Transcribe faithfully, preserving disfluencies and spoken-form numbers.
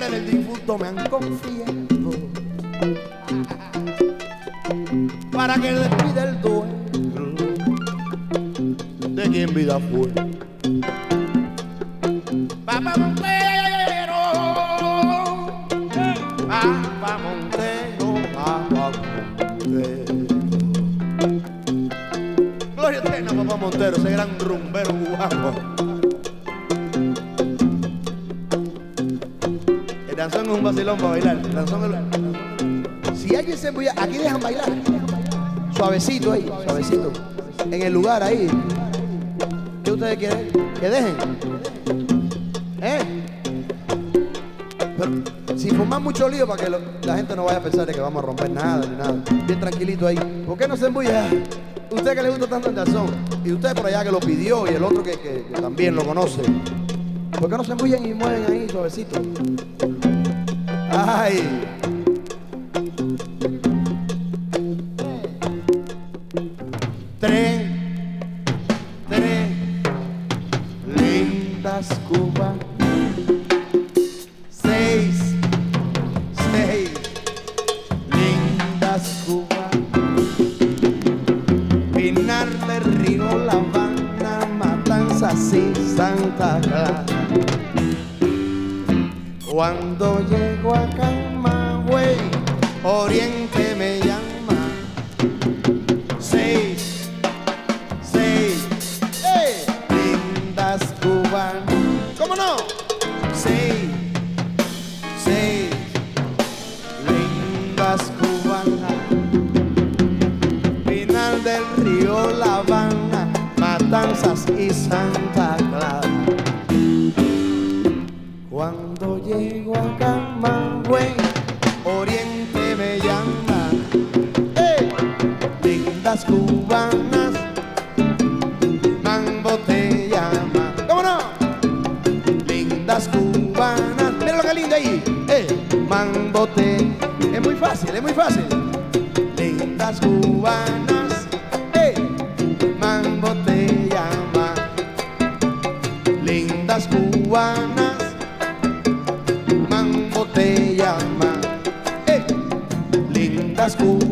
familiares del difunto me han confiado para que les pida el duelo de quien vida fue. Papá Montero, Papá Montero, Papá Montero. Gloria eterna, Papá Montero, ese gran rumbero cubano. El danzón es un vacilón para bailar. El danzón es... Si alguien se embulla, aquí dejan bailar. Suavecito ahí, suavecito. En el lugar ahí. ¿Qué ustedes quieren? Que dejen. ¿Eh? Pero si forman mucho lío para que lo, la gente no vaya a pensar de que vamos a romper nada ni nada. Bien tranquilito ahí. ¿Por qué no se embulla? Usted que le gusta tanto el danzón y usted por allá que lo pidió y el otro que, que, que también lo conoce. ¿Por qué no se embullan y mueven ahí suavecito? Ay. Tres, tres, lindas Cuba. Seis, seis, lindas Cuba. Pinar del Río, La Habana, Matanzas y Santa Clara. Cuando llego a Camagüey, Oriente me llama. Seis, seis, hey, lindas cubanas. ¿Cómo no? Seis, seis, lindas cubanas. Final del Río, La Habana, Matanzas y Santa Clara. Cuando llego a Camagüey, Oriente me llama. ¡Hey! Lindas cubanas, Mambo te llama. ¿Cómo no? Lindas cubanas, mira lo que lindo ahí. ¡Hey! Mambo te... Es muy fácil, es muy fácil. Lindas cubanas, ¡hey! Mambo te llama. Lindas cubanas, te llama, eh, lindas cubanas.